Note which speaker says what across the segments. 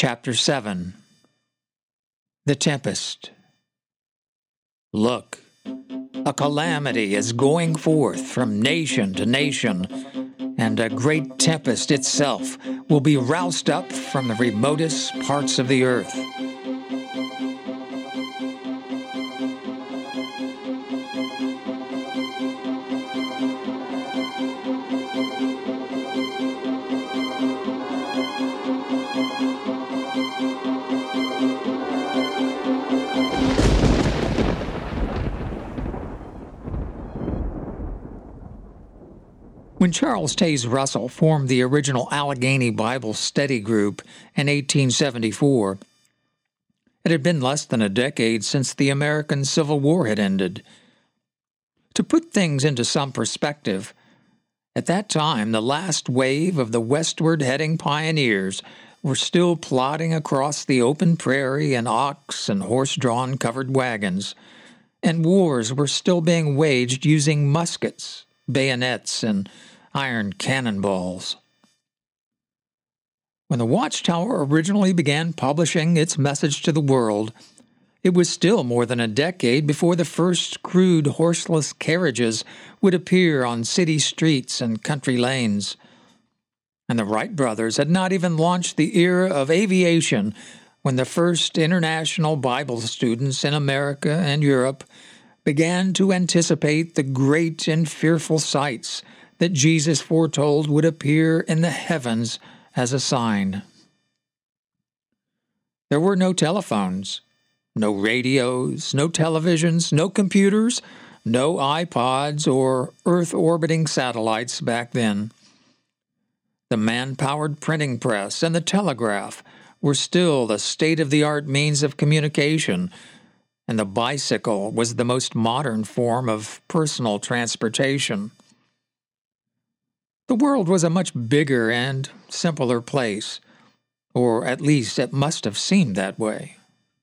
Speaker 1: Chapter 7. The Tempest. Look, a calamity is going forth from nation to nation, and a great tempest itself will be roused up from the remotest parts of the earth. When Charles Taze Russell formed the original Allegheny Bible Study Group in 1874, it had been less than a decade since the American Civil War had ended. To put things into some perspective, at that time the last wave of the westward-heading pioneers were still plodding across the open prairie in ox and horse-drawn covered wagons, and wars were still being waged using muskets, bayonets, and iron cannonballs. When the Watchtower originally began publishing its message to the world, it was still more than a decade before the first crude horseless carriages would appear on city streets and country lanes. And the Wright brothers had not even launched the era of aviation when the first international Bible students in America and Europe began to anticipate the great and fearful sights that Jesus foretold would appear in the heavens as a sign. There were no telephones, no radios, no televisions, no computers, no iPods or Earth-orbiting satellites back then. The man-powered printing press and the telegraph were still the state-of-the-art means of communication, and the bicycle was the most modern form of personal transportation. The world was a much bigger and simpler place, or at least it must have seemed that way.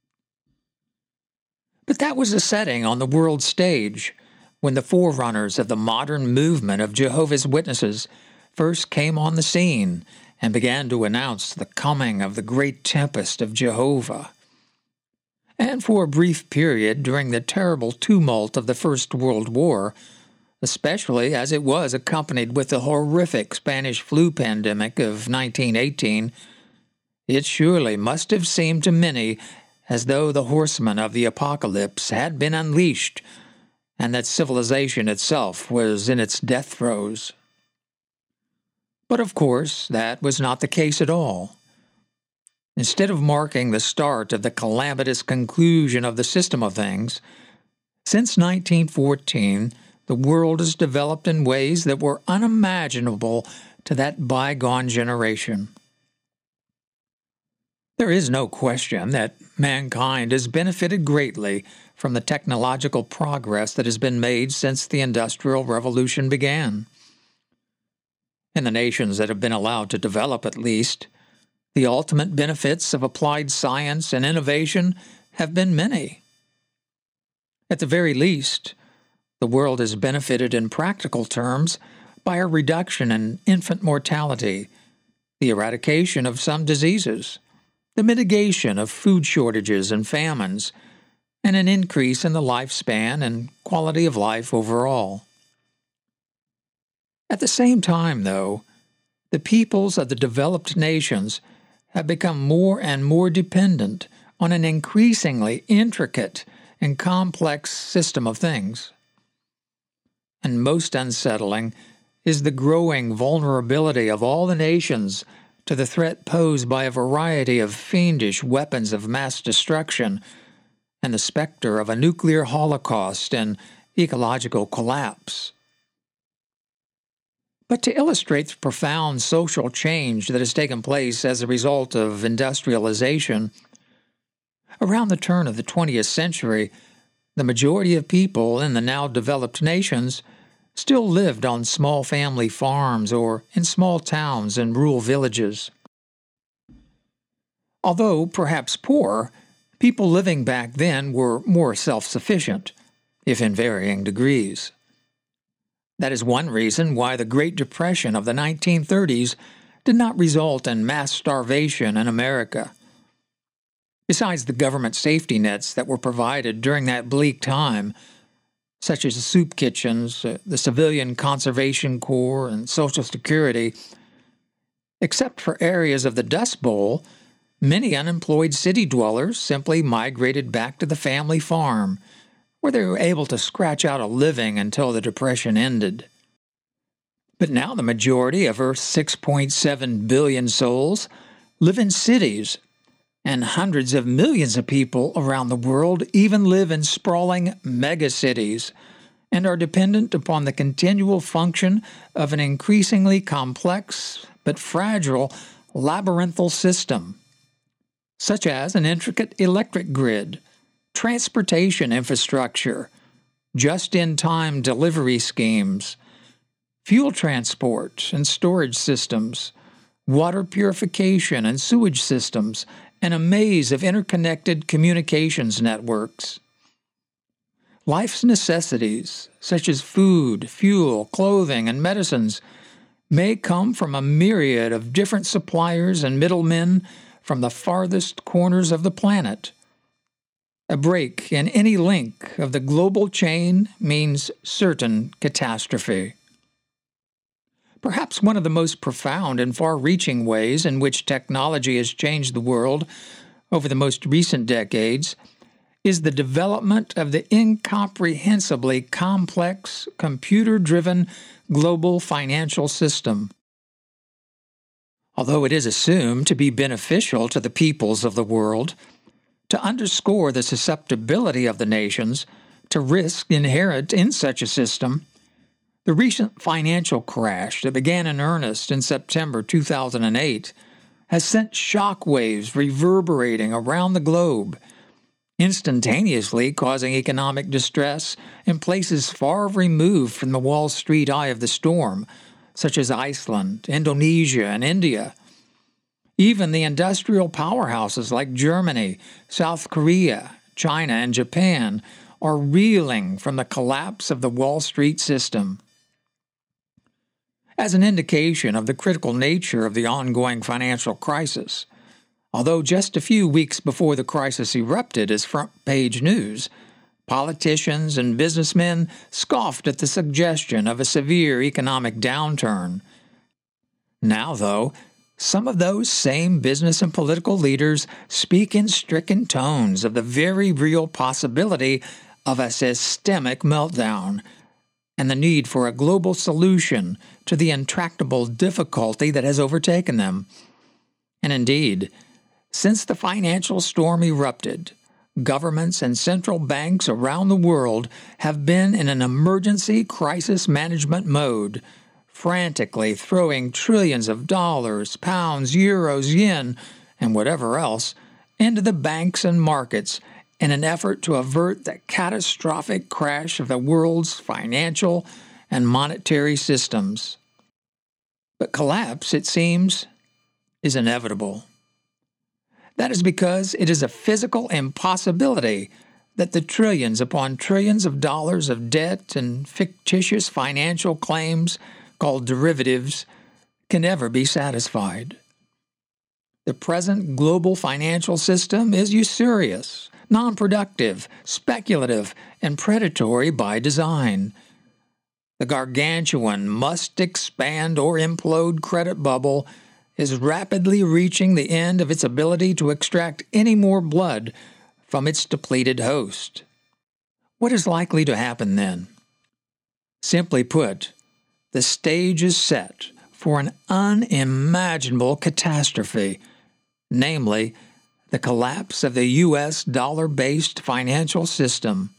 Speaker 1: But that was the setting on the world stage when the forerunners of the modern movement of Jehovah's Witnesses first came on the scene and began to announce the coming of the great tempest of Jehovah. And for a brief period during the terrible tumult of the First World War, especially as it was accompanied with the horrific Spanish flu pandemic of 1918, it surely must have seemed to many as though the horsemen of the apocalypse had been unleashed, and that civilization itself was in its death throes. But of course, that was not the case at all. Instead of marking the start of the calamitous conclusion of the system of things, since 1914, the world has developed in ways that were unimaginable to that bygone generation. There is no question that mankind has benefited greatly from the technological progress that has been made since the Industrial Revolution began. In the nations that have been allowed to develop, at least, the ultimate benefits of applied science and innovation have been many. At the very least, the world has benefited in practical terms by a reduction in infant mortality, the eradication of some diseases, the mitigation of food shortages and famines, and an increase in the lifespan and quality of life overall. At the same time, though, the peoples of the developed nations have become more and more dependent on an increasingly intricate and complex system of things. And most unsettling is the growing vulnerability of all the nations to the threat posed by a variety of fiendish weapons of mass destruction and the specter of a nuclear holocaust and ecological collapse. But to illustrate the profound social change that has taken place as a result of industrialization, around the turn of the 20th century, the majority of people in the now developed nations still lived on small family farms or in small towns and rural villages. Although perhaps poor, people living back then were more self-sufficient, if in varying degrees. That is one reason why the Great Depression of the 1930s did not result in mass starvation in America, Besides the government safety nets that were provided during that bleak time, such as the soup kitchens, the Civilian Conservation Corps, and Social Security, except for areas of the Dust Bowl, many unemployed city dwellers simply migrated back to the family farm, where they were able to scratch out a living until the Depression ended. But now the majority of Earth's 6.7 billion souls live in cities, and hundreds of millions of people around the world even live in sprawling megacities and are dependent upon the continual function of an increasingly complex but fragile labyrinthal system, such as an intricate electric grid, transportation infrastructure, just-in-time delivery schemes, fuel transport and storage systems, water purification and sewage systems, and a maze of interconnected communications networks. Life's necessities, such as food, fuel, clothing, and medicines, may come from a myriad of different suppliers and middlemen from the farthest corners of the planet. A break in any link of the global chain means certain catastrophe. Perhaps one of the most profound and far-reaching ways in which technology has changed the world over the most recent decades is the development of the incomprehensibly complex, computer-driven global financial system. Although it is assumed to be beneficial to the peoples of the world, to underscore the susceptibility of the nations to risk inherent in such a system, the recent financial crash that began in earnest in September 2008 has sent shock waves reverberating around the globe, instantaneously causing economic distress in places far removed from the Wall Street eye of the storm, such as Iceland, Indonesia, and India. Even the industrial powerhouses like Germany, South Korea, China, and Japan are reeling from the collapse of the Wall Street system. As an indication of the critical nature of the ongoing financial crisis, although just a few weeks before the crisis erupted as front-page news, politicians and businessmen scoffed at the suggestion of a severe economic downturn. Now, though, some of those same business and political leaders speak in stricken tones of the very real possibility of a systemic meltdown and the need for a global solution to the intractable difficulty that has overtaken them. And indeed, since the financial storm erupted, governments and central banks around the world have been in an emergency crisis management mode, frantically throwing trillions of dollars, pounds, euros, yen, and whatever else into the banks and markets in an effort to avert the catastrophic crash of the world's financial and monetary systems. But collapse, it seems, is inevitable. That is because it is a physical impossibility that the trillions upon trillions of dollars of debt and fictitious financial claims called derivatives can ever be satisfied. The present global financial system is usurious, non-productive, speculative, and predatory by design. The gargantuan must-expand or implode credit bubble is rapidly reaching the end of its ability to extract any more blood from its depleted host. What is likely to happen then? Simply put, the stage is set for an unimaginable catastrophe, namely, the collapse of the U.S. dollar-based financial system.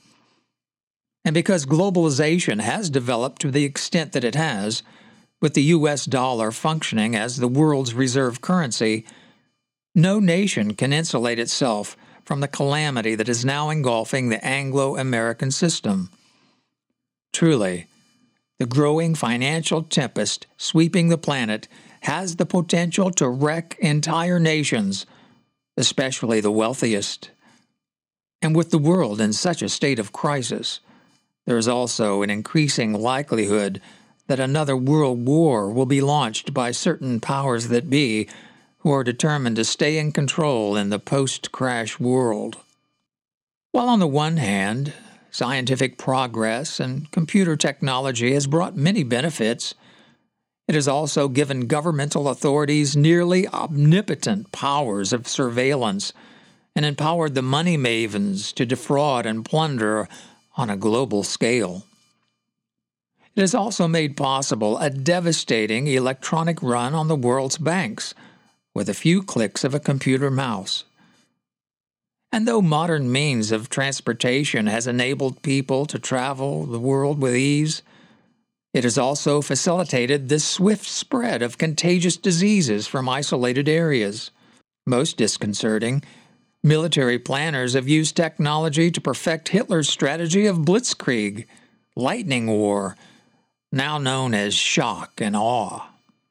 Speaker 1: And because globalization has developed to the extent that it has, with the U.S. dollar functioning as the world's reserve currency, no nation can insulate itself from the calamity that is now engulfing the Anglo-American system. Truly, the growing financial tempest sweeping the planet has the potential to wreck entire nations, especially the wealthiest. And with the world in such a state of crisis, there is also an increasing likelihood that another world war will be launched by certain powers that be, who are determined to stay in control in the post-crash world. While on the one hand, scientific progress and computer technology has brought many benefits, it has also given governmental authorities nearly omnipotent powers of surveillance and empowered the money mavens to defraud and plunder on a global scale. It has also made possible a devastating electronic run on the world's banks with a few clicks of a computer mouse. And though modern means of transportation has enabled people to travel the world with ease, it has also facilitated the swift spread of contagious diseases from isolated areas. Most disconcerting, military planners have used technology to perfect Hitler's strategy of blitzkrieg, lightning war, now known as shock and awe.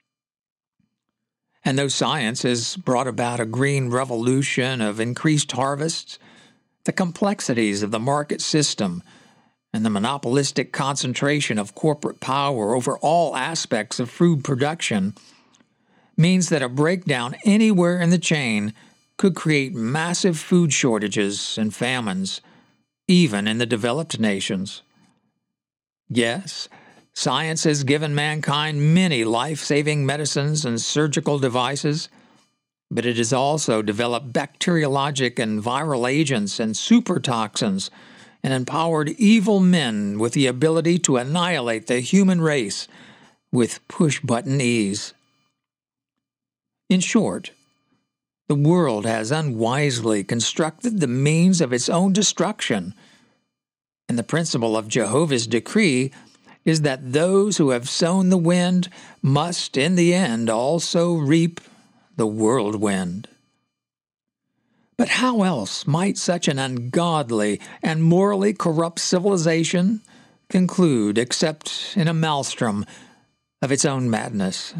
Speaker 1: And though science has brought about a green revolution of increased harvests, the complexities of the market system and the monopolistic concentration of corporate power over all aspects of food production means that a breakdown anywhere in the chain could create massive food shortages and famines, even in the developed nations. Yes, science has given mankind many life-saving medicines and surgical devices, but it has also developed bacteriologic and viral agents and supertoxins and empowered evil men with the ability to annihilate the human race with push-button ease. In short, the world has unwisely constructed the means of its own destruction, and the principle of Jehovah's decree is that those who have sown the wind must, in the end, also reap the whirlwind. But how else might such an ungodly and morally corrupt civilization conclude except in a maelstrom of its own madness?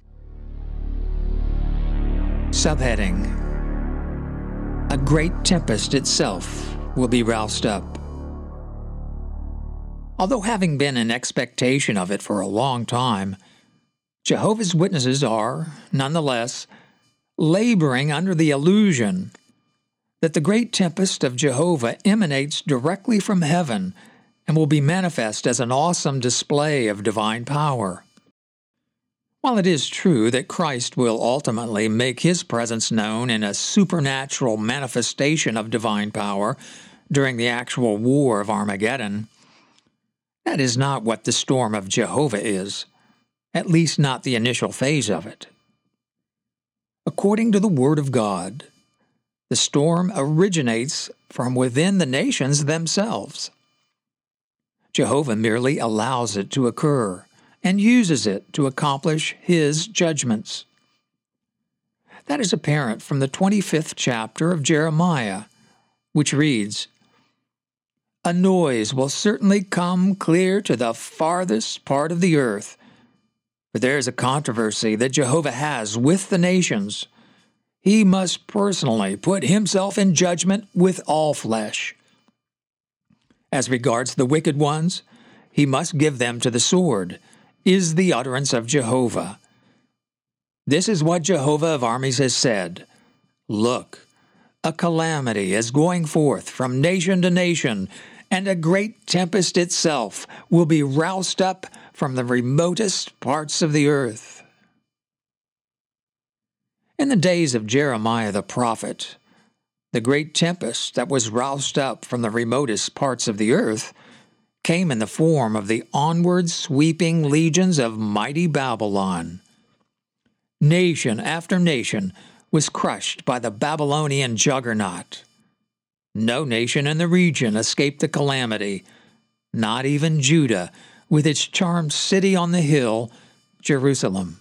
Speaker 1: Subheading: A great tempest itself will be roused up. Although having been in expectation of it for a long time, Jehovah's Witnesses are, nonetheless, laboring under the illusion that the great tempest of Jehovah emanates directly from heaven and will be manifest as an awesome display of divine power. While it is true that Christ will ultimately make his presence known in a supernatural manifestation of divine power during the actual war of Armageddon, that is not what the storm of Jehovah is, at least not the initial phase of it. According to the Word of God, the storm originates from within the nations themselves. Jehovah merely allows it to occur and uses it to accomplish his judgments. That is apparent from the 25th chapter of Jeremiah, which reads, "A noise will certainly come clear to the farthest part of the earth, for there is a controversy that Jehovah has with the nations. He must personally put himself in judgment with all flesh. As regards the wicked ones, he must give them to the sword, is the utterance of Jehovah. This is what Jehovah of armies has said. Look, a calamity is going forth from nation to nation, and a great tempest itself will be roused up from the remotest parts of the earth." In the days of Jeremiah the prophet, the great tempest that was roused up from the remotest parts of the earth came in the form of the onward sweeping legions of mighty Babylon. Nation after nation was crushed by the Babylonian juggernaut. No nation in the region escaped the calamity, not even Judah, with its charmed city on the hill, Jerusalem.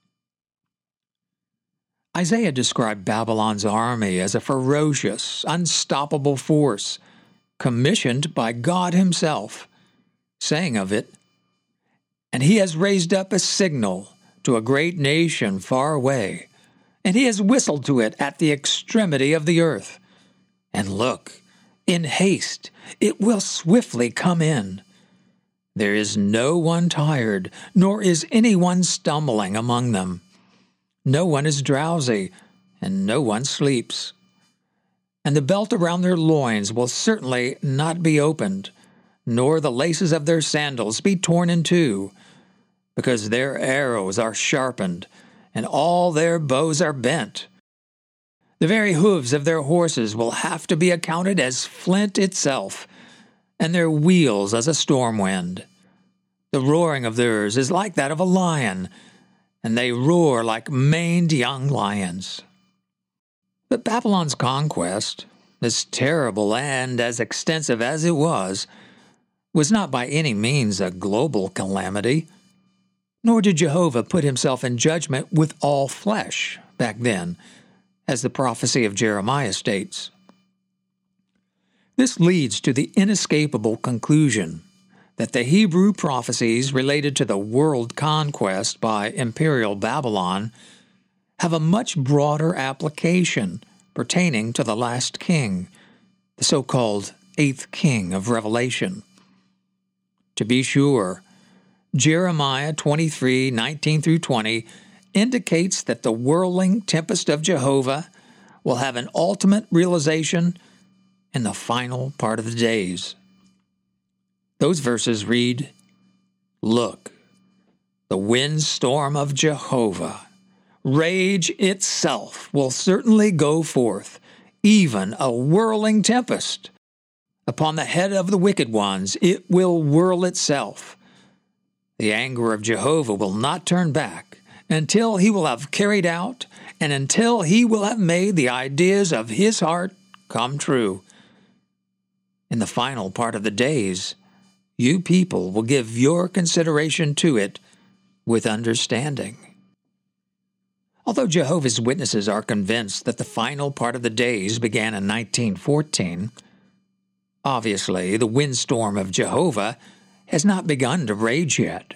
Speaker 1: Isaiah described Babylon's army as a ferocious, unstoppable force, commissioned by God himself, saying of it, "And he has raised up a signal to a great nation far away, and he has whistled to it at the extremity of the earth. And look, in haste, it will swiftly come in. There is no one tired, nor is anyone stumbling among them. No one is drowsy, and no one sleeps. And the belt around their loins will certainly not be opened, nor the laces of their sandals be torn in two, because their arrows are sharpened, and all their bows are bent. The very hooves of their horses will have to be accounted as flint itself, and their wheels as a storm wind. The roaring of theirs is like that of a lion, and they roar like maned young lions. But Babylon's conquest, as terrible and as extensive as it was not by any means a global calamity, nor did Jehovah put himself in judgment with all flesh back then, as the prophecy of Jeremiah states. This leads to the inescapable conclusion that the Hebrew prophecies related to the world conquest by Imperial Babylon have a much broader application pertaining to the last king, the so-called eighth king of Revelation. To be sure, Jeremiah 23:19-20 indicates that the whirling tempest of Jehovah will have an ultimate realization in the final part of the days. Those verses read, "Look, the windstorm of Jehovah, rage itself, will certainly go forth, even a whirling tempest. Upon the head of the wicked ones it will whirl itself. The anger of Jehovah will not turn back until he will have carried out and until he will have made the ideas of his heart come true. In the final part of the days, you people will give your consideration to it with understanding." Although Jehovah's Witnesses are convinced that the final part of the days began in 1914, obviously the windstorm of Jehovah has not begun to rage yet.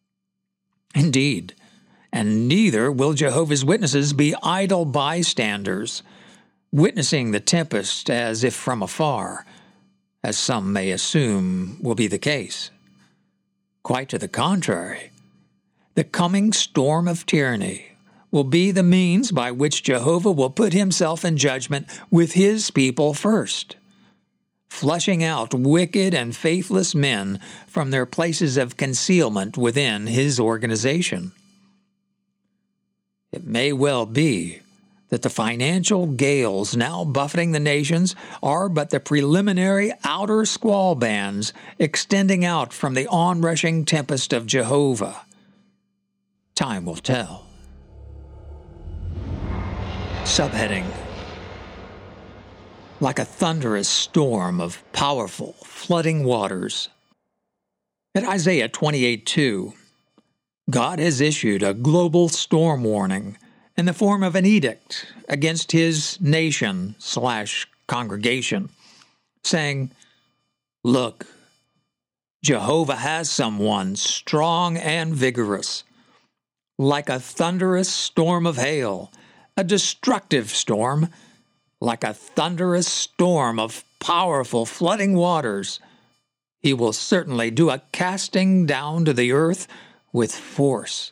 Speaker 1: Indeed, and neither will Jehovah's Witnesses be idle bystanders, witnessing the tempest as if from afar, as some may assume will be the case. Quite to the contrary, the coming storm of tyranny will be the means by which Jehovah will put himself in judgment with his people first, flushing out wicked and faithless men from their places of concealment within his organization. It may well be that the financial gales now buffeting the nations are but the preliminary outer squall bands extending out from the onrushing tempest of Jehovah. Time will tell. Subheading: Like a thunderous storm of powerful, flooding waters. At Isaiah 28:2, God has issued a global storm warning in the form of an edict against his nation/congregation, saying, "Look, Jehovah has someone strong and vigorous, like a thunderous storm of hail, a destructive storm, like a thunderous storm of powerful flooding waters. He will certainly do a casting down to the earth with force."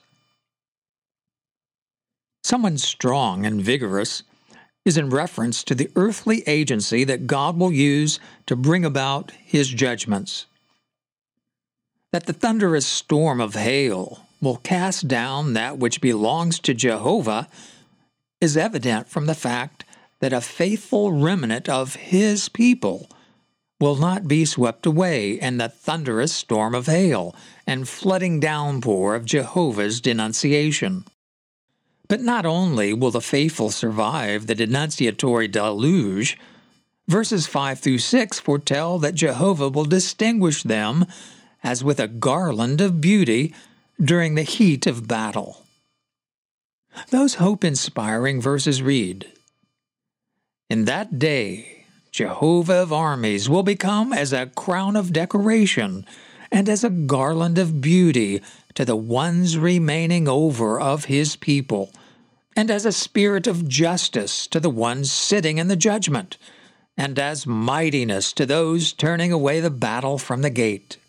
Speaker 1: Someone strong and vigorous is in reference to the earthly agency that God will use to bring about his judgments. That the thunderous storm of hail will cast down that which belongs to Jehovah is evident from the fact that a faithful remnant of his people will not be swept away in the thunderous storm of hail and flooding downpour of Jehovah's denunciation. But not only will the faithful survive the denunciatory deluge, verses 5-6 foretell that Jehovah will distinguish them as with a garland of beauty during the heat of battle. Those hope-inspiring verses read, "In that day, Jehovah of armies will become as a crown of decoration and as a garland of beauty to the ones remaining over of his people, and as a spirit of justice to the ones sitting in the judgment, and as mightiness to those turning away the battle from the gate."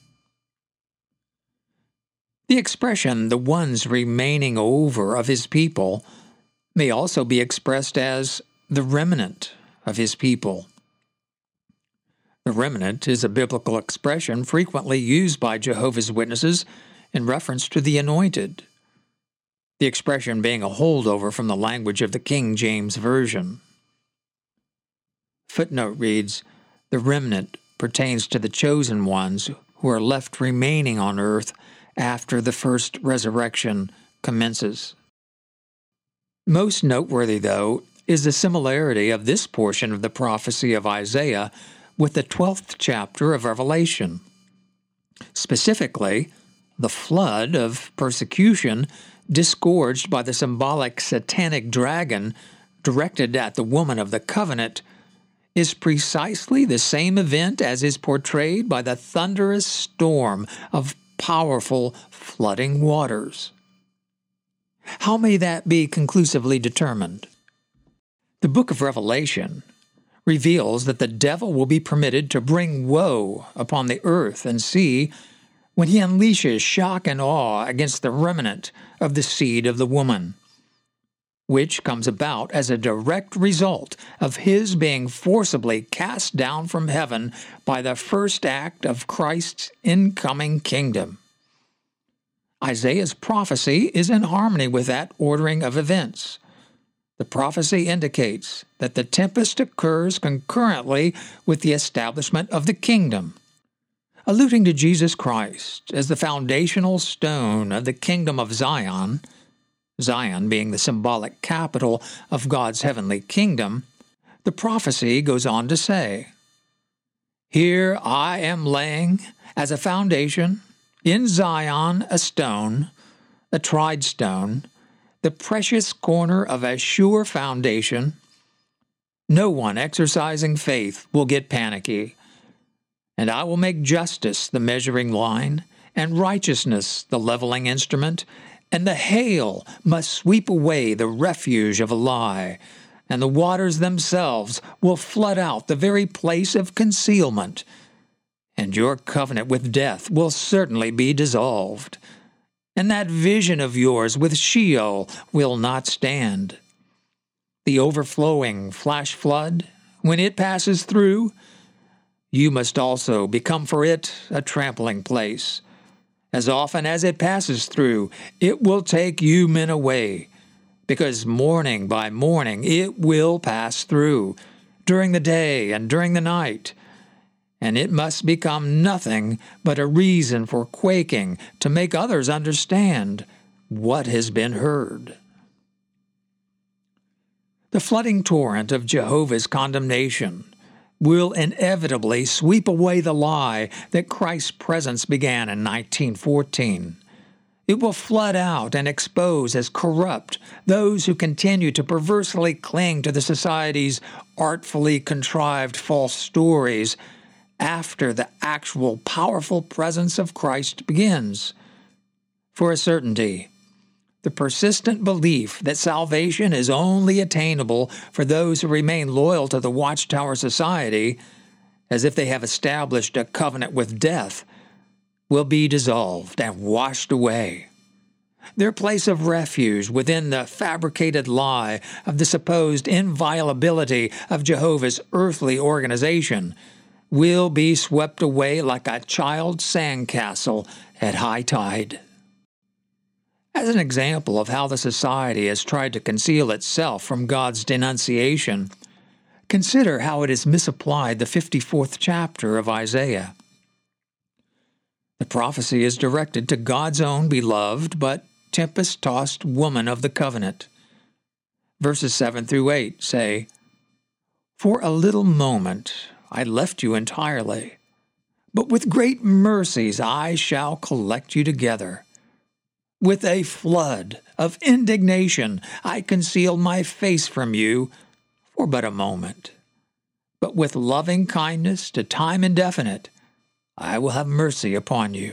Speaker 1: The expression, "the ones remaining over of his people," may also be expressed as the remnant of his people. The remnant is a biblical expression frequently used by Jehovah's Witnesses in reference to the anointed, the expression being a holdover from the language of the King James Version. Footnote reads, "The remnant pertains to the chosen ones who are left remaining on earth after the first resurrection commences." Most noteworthy, though, is the similarity of this portion of the prophecy of Isaiah with the 12th chapter of Revelation. Specifically, the flood of persecution disgorged by the symbolic satanic dragon directed at the woman of the covenant is precisely the same event as is portrayed by the thunderous storm of powerful flooding waters. How may that be conclusively determined? The book of Revelation reveals that the devil will be permitted to bring woe upon the earth and sea when he unleashes shock and awe against the remnant of the seed of the woman, which comes about as a direct result of his being forcibly cast down from heaven by the first act of Christ's incoming kingdom. Isaiah's prophecy is in harmony with that ordering of events. The prophecy indicates that the tempest occurs concurrently with the establishment of the kingdom, alluding to Jesus Christ as the foundational stone of the kingdom of Zion, Zion being the symbolic capital of God's heavenly kingdom. The prophecy goes on to say, "Here I am laying as a foundation in Zion a stone, a tried stone, the precious corner of a sure foundation. No one exercising faith will get panicky. And I will make justice the measuring line, and righteousness the leveling instrument, and the hail must sweep away the refuge of a lie, and the waters themselves will flood out the very place of concealment. And your covenant with death will certainly be dissolved, and that vision of yours with Sheol will not stand. The overflowing flash flood, when it passes through, you must also become for it a trampling place. As often as it passes through, it will take you men away, because morning by morning it will pass through, during the day and during the night, and it must become nothing but a reason for quaking to make others understand what has been heard." The flooding torrent of Jehovah's condemnation will inevitably sweep away the lie that Christ's presence began in 1914. It will flood out and expose as corrupt those who continue to perversely cling to the society's artfully contrived false stories after the actual powerful presence of Christ begins. For a certainty, the persistent belief that salvation is only attainable for those who remain loyal to the Watchtower Society, as if they have established a covenant with death, will be dissolved and washed away. Their place of refuge within the fabricated lie of the supposed inviolability of Jehovah's earthly organization will be swept away like a child's sandcastle at high tide. As an example of how the society has tried to conceal itself from God's denunciation, consider how it has misapplied the 54th chapter of Isaiah. The prophecy is directed to God's own beloved but tempest-tossed woman of the covenant. Verses 7 through 8 say, "For a little moment I left you entirely, but with great mercies I shall collect you together. With a flood of indignation I concealed my face from you for but a moment. But with loving kindness to time indefinite, I will have mercy upon you."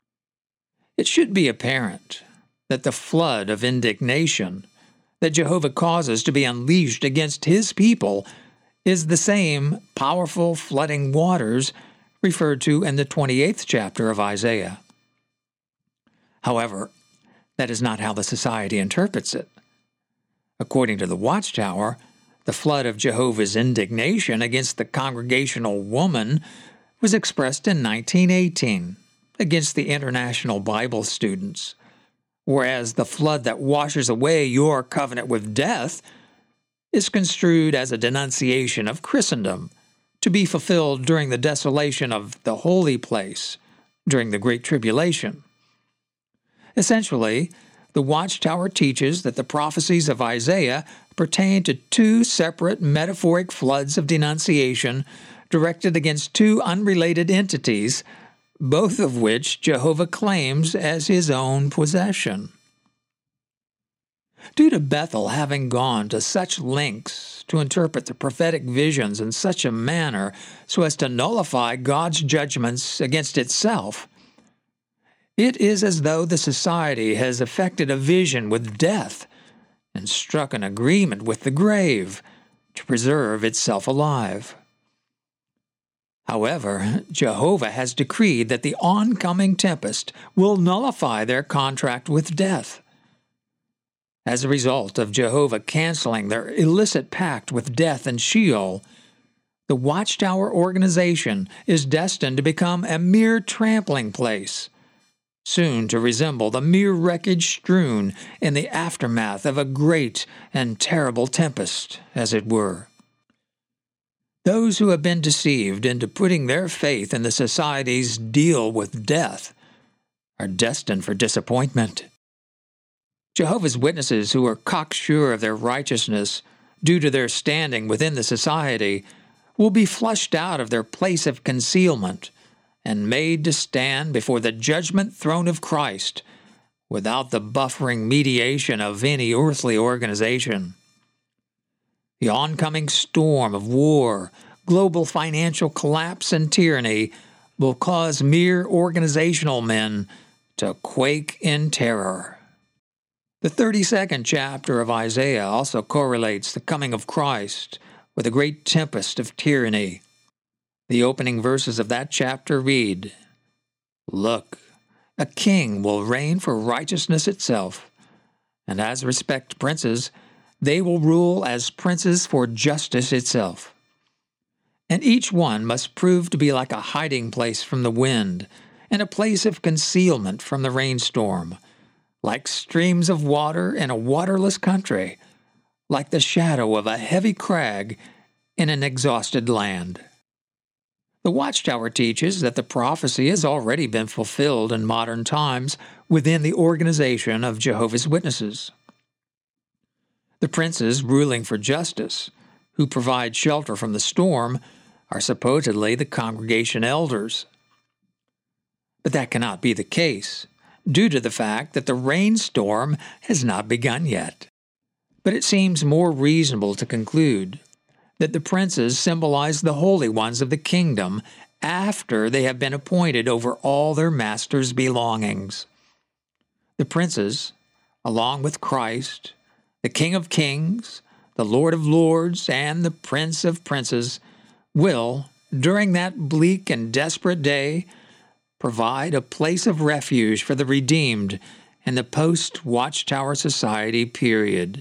Speaker 1: It should be apparent that the flood of indignation that Jehovah causes to be unleashed against his people is the same powerful flooding waters referred to in the 28th chapter of Isaiah. However, that is not how the society interprets it. According to the Watchtower, the flood of Jehovah's indignation against the Congregational woman was expressed in 1918 against the International Bible Students, whereas the flood that washes away your covenant with death is construed as a denunciation of Christendom to be fulfilled during the desolation of the holy place during the Great Tribulation. Essentially, the Watchtower teaches that the prophecies of Isaiah pertain to two separate metaphoric floods of denunciation directed against two unrelated entities, both of which Jehovah claims as his own possession. Due to Bethel having gone to such lengths to interpret the prophetic visions in such a manner so as to nullify God's judgments against itself, it is as though the society has effected a vision with death and struck an agreement with the grave to preserve itself alive. However, Jehovah has decreed that the oncoming tempest will nullify their contract with death. As a result of Jehovah canceling their illicit pact with death and Sheol, the Watchtower organization is destined to become a mere trampling place, soon to resemble the mere wreckage strewn in the aftermath of a great and terrible tempest, as it were. Those who have been deceived into putting their faith in the society's deal with death are destined for disappointment. Jehovah's Witnesses who are cocksure of their righteousness due to their standing within the society will be flushed out of their place of concealment and made to stand before the judgment throne of Christ without the buffering mediation of any earthly organization. The oncoming storm of war, global financial collapse, and tyranny will cause mere organizational men to quake in terror. The 32nd chapter of Isaiah also correlates the coming of Christ with a great tempest of tyranny. The opening verses of that chapter read, "Look, a king will reign for righteousness itself, and as respect princes, they will rule as princes for justice itself. And each one must prove to be like a hiding place from the wind, and a place of concealment from the rainstorm, like streams of water in a waterless country, like the shadow of a heavy crag in an exhausted land." The Watchtower teaches that the prophecy has already been fulfilled in modern times within the organization of Jehovah's Witnesses. The princes ruling for justice, who provide shelter from the storm, are supposedly the congregation elders. But that cannot be the case, due to the fact that the rainstorm has not begun yet. But it seems more reasonable to conclude that the princes symbolize the holy ones of the kingdom after they have been appointed over all their master's belongings. The princes, along with Christ, the King of Kings, the Lord of Lords, and the Prince of Princes, will, during that bleak and desperate day, provide a place of refuge for the redeemed in the post-Watchtower Society period.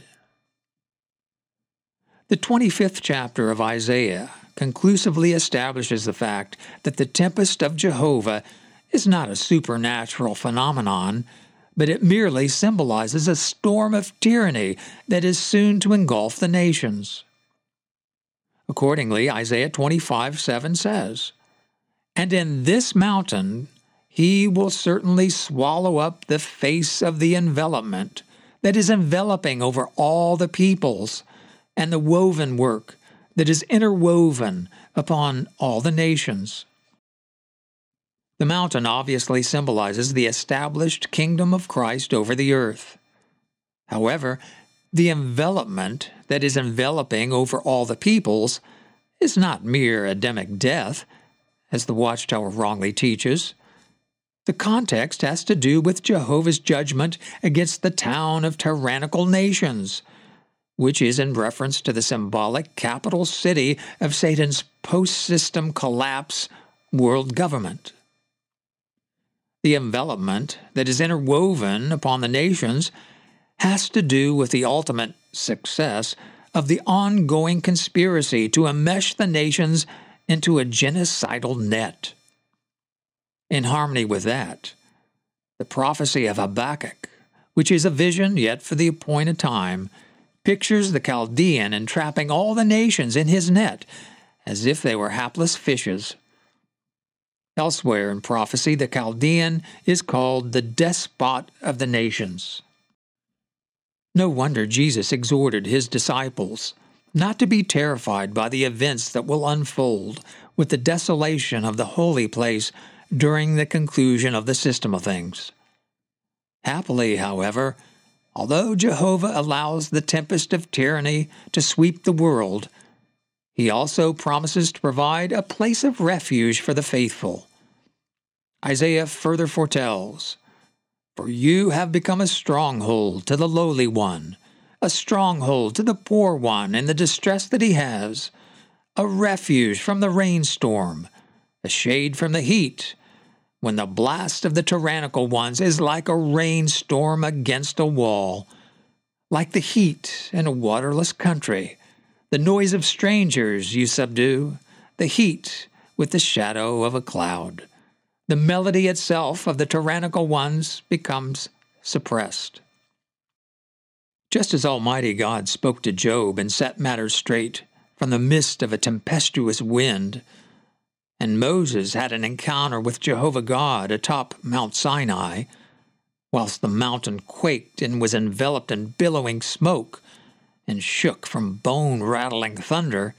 Speaker 1: The 25th chapter of Isaiah conclusively establishes the fact that the tempest of Jehovah is not a supernatural phenomenon, but it merely symbolizes a storm of tyranny that is soon to engulf the nations. Accordingly, Isaiah 25:7 says, "And in this mountain he will certainly swallow up the face of the envelopment that is enveloping over all the peoples, and the woven work that is interwoven upon all the nations." The mountain obviously symbolizes the established kingdom of Christ over the earth. However, the envelopment that is enveloping over all the peoples is not mere Adamic death, as the Watchtower wrongly teaches. The context has to do with Jehovah's judgment against the town of tyrannical nations, which is in reference to the symbolic capital city of Satan's post-system collapse world government. The envelopment that is interwoven upon the nations has to do with the ultimate success of the ongoing conspiracy to enmesh the nations into a genocidal net. In harmony with that, the prophecy of Habakkuk, which is a vision yet for the appointed time, pictures the Chaldean entrapping all the nations in his net as if they were hapless fishes. Elsewhere in prophecy, the Chaldean is called the despot of the nations. No wonder Jesus exhorted his disciples not to be terrified by the events that will unfold with the desolation of the holy place during the conclusion of the system of things. Happily, however, although Jehovah allows the tempest of tyranny to sweep the world, he also promises to provide a place of refuge for the faithful. Isaiah further foretells, "For you have become a stronghold to the lowly one, a stronghold to the poor one in the distress that he has, a refuge from the rainstorm, a shade from the heat, when the blast of the tyrannical ones is like a rainstorm against a wall, like the heat in a waterless country. The noise of strangers you subdue, the heat with the shadow of a cloud. The melody itself of the tyrannical ones becomes suppressed." Just as Almighty God spoke to Job and set matters straight from the midst of a tempestuous wind, and Moses had an encounter with Jehovah God atop Mount Sinai, whilst the mountain quaked and was enveloped in billowing smoke and shook from bone-rattling thunder,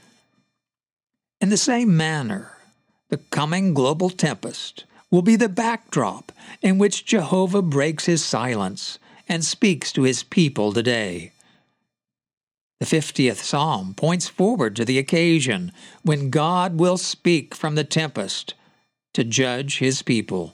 Speaker 1: in the same manner, the coming global tempest will be the backdrop in which Jehovah breaks his silence and speaks to his people today. The 50th Psalm points forward to the occasion when God will speak from the tempest to judge his people.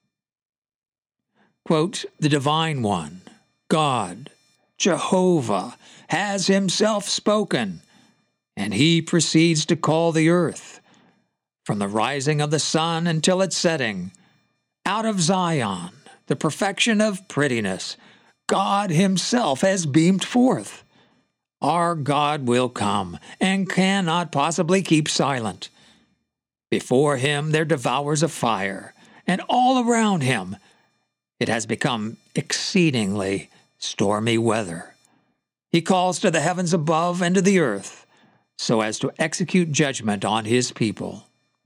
Speaker 1: Quote, "The Divine One, God, Jehovah, has himself spoken, and he proceeds to call the earth, from the rising of the sun until its setting. Out of Zion, the perfection of prettiness, God himself has beamed forth. Our God will come, and cannot possibly keep silent. Before him there devours a fire, and all around him it has become exceedingly stormy weather. He calls to the heavens above and to the earth, so as to execute judgment on his people."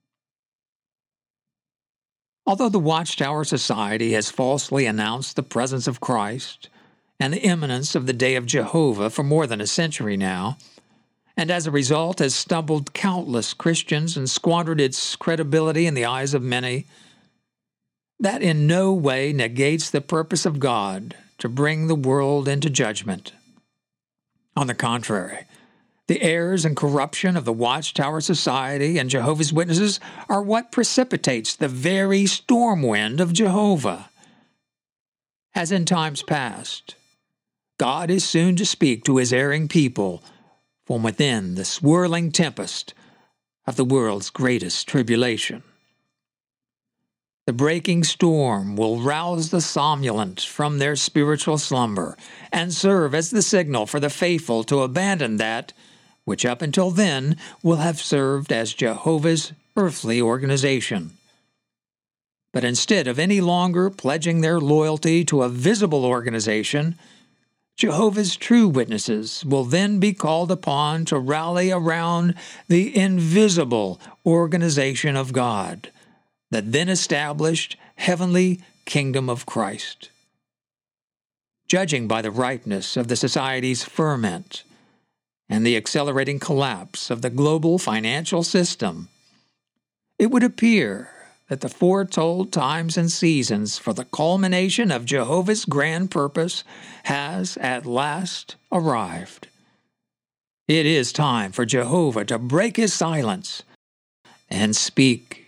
Speaker 1: Although the Watchtower Society has falsely announced the presence of Christ and the imminence of the day of Jehovah for more than a century now, and as a result has stumbled countless Christians and squandered its credibility in the eyes of many, that in no way negates the purpose of God to bring the world into judgment. On the contrary, the errors and corruption of the Watchtower Society and Jehovah's Witnesses are what precipitates the very storm wind of Jehovah. As in times past, God is soon to speak to his erring people from within the swirling tempest of the world's greatest tribulation. The breaking storm will rouse the somnolent from their spiritual slumber and serve as the signal for the faithful to abandon that which up until then will have served as Jehovah's earthly organization. But instead of any longer pledging their loyalty to a visible organization, Jehovah's true witnesses will then be called upon to rally around the invisible organization of God, the then established heavenly kingdom of Christ. Judging by the ripeness of the society's ferment and the accelerating collapse of the global financial system, it would appear that the foretold times and seasons for the culmination of Jehovah's grand purpose has at last arrived. It is time for Jehovah to break his silence and speak